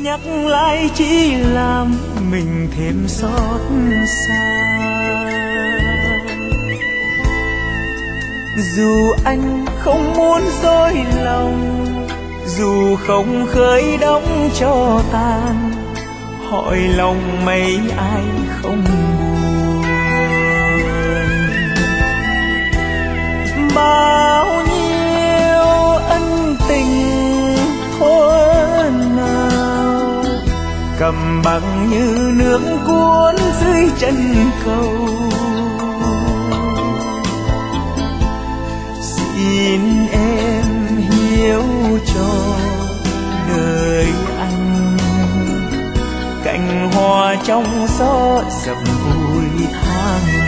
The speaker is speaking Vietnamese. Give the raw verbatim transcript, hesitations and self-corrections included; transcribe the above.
nhắc lại chỉ làm mình thêm xót xa. Dù anh không muốn dối lòng, dù không khơi đóng cho tàn, hỏi lòng mấy ai không buồn. Bao nhiêu ân tình thuở nào cầm bằng như nước cuốn dưới chân cầu. Xin em hiểu cho đời anh, cành hoa trong gió dập vui tháng